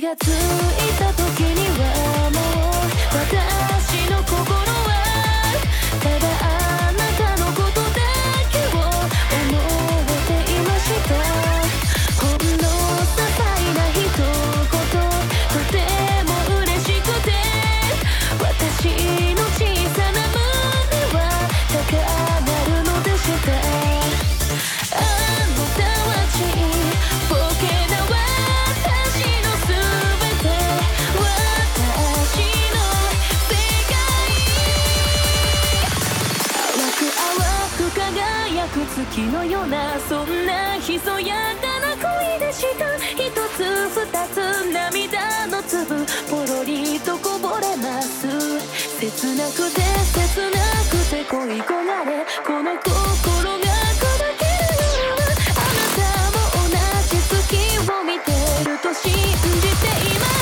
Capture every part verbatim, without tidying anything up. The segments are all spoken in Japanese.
がついた時にはもう私の心はただあなたのことだけを思っていました。ほんの些細な一言とても嬉しくて私の小さな胸は高鳴るのでした。あなたはちっぽけな私のすべて私の世界淡く淡く輝く月のようなそんなひそやかな恋でした。一つ二つ涙の粒ポロリとこぼれます。切なくて切なくて恋焦がれこの心が砕ける夜はあなたも同じ月を見てると信じています。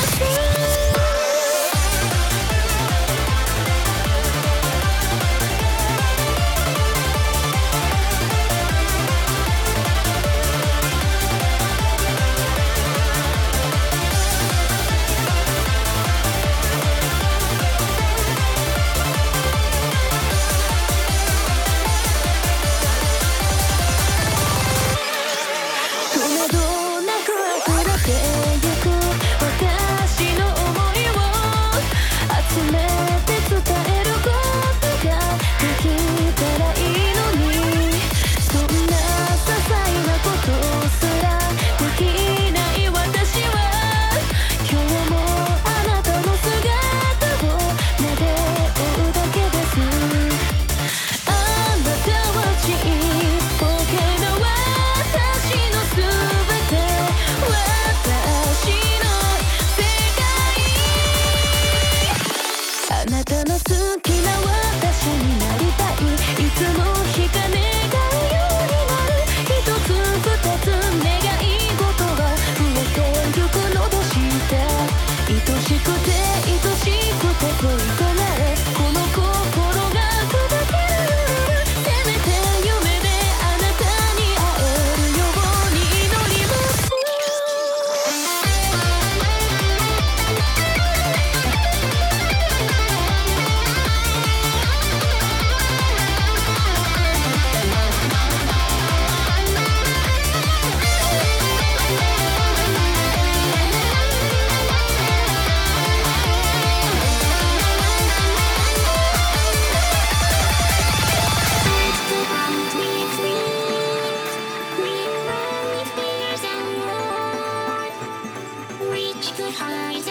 あなたの好きな私になりたいいつもしか願うようになる一つ二つ願い事は増えてゆくのでした。愛しくて愛しくて恋焦がれこの心が砕ける夜せめて夢であなたに会えるように祈ります。 Reach good highs